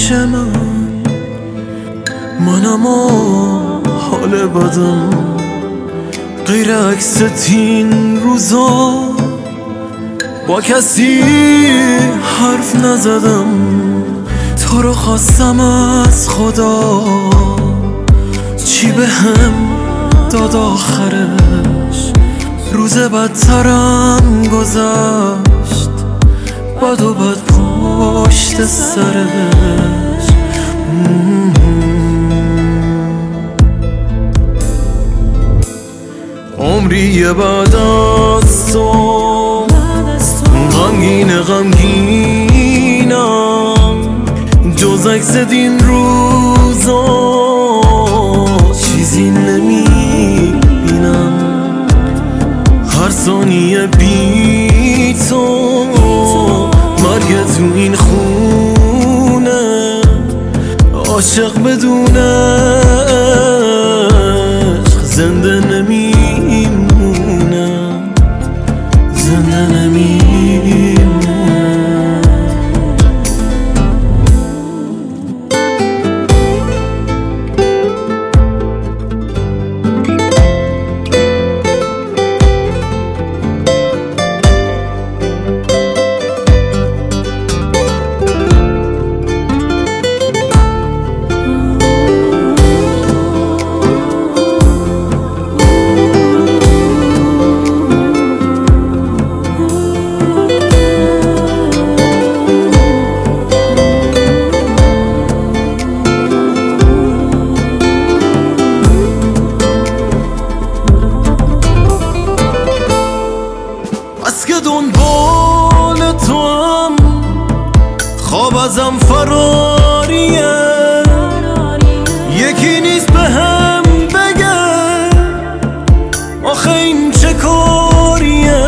پیش منم و حال بدم غیر عکست این روزا با کسی حرف نزدم تو رو خواستم از خدا چی به هم داد آخرش روز بدترم گذشت بد و بد پشت سرش عمری بعد از تو غمگینم جز عکس این روزا چیزی نمیبینم هر ثانیه بی تو مرگ تو این خونه عاشق بدون عشق زنده نمیمونه زنده نمیمونه بس که دنبال تو هم خواب ازم فراریه یکی نیست به هم بگه آخه این چه کاریه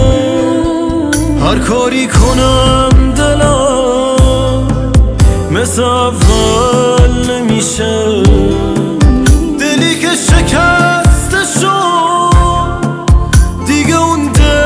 هر کاری کنم دلم مثل اول نمیشه دلی که شکسته شد دیگه اون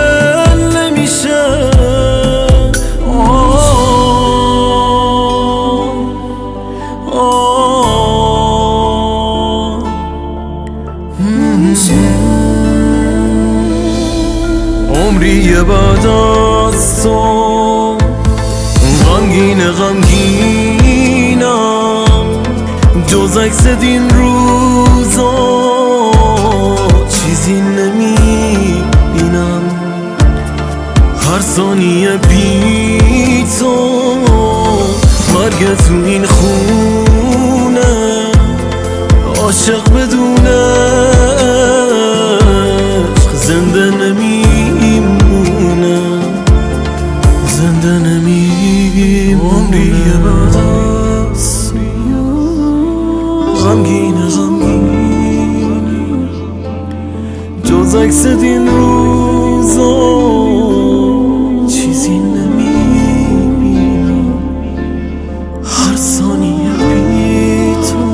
عمری بعد از تو غمگینم جز عکس این روزا چیزی نمیبینم هر ثانیه بی تو مرگ تو این خونه عاشق بدون عشق زنده نمیمونه زنده نمیمونه عمری بعد از غمگین جز عکس این روزا چیزی نمیبینم هر ثانیه بی تو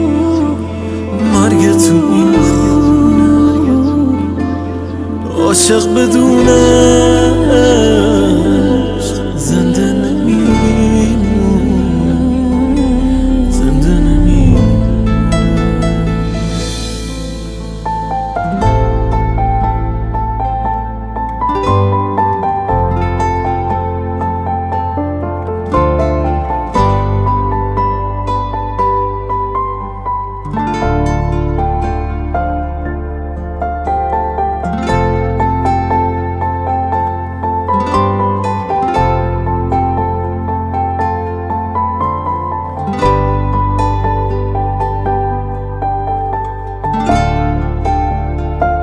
مرگ تو این خونه عاشق بدون عشق زنده نمیمونه زنده نمیمونه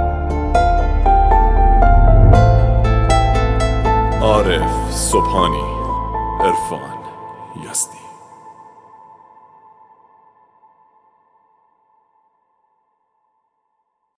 عارف سبحانی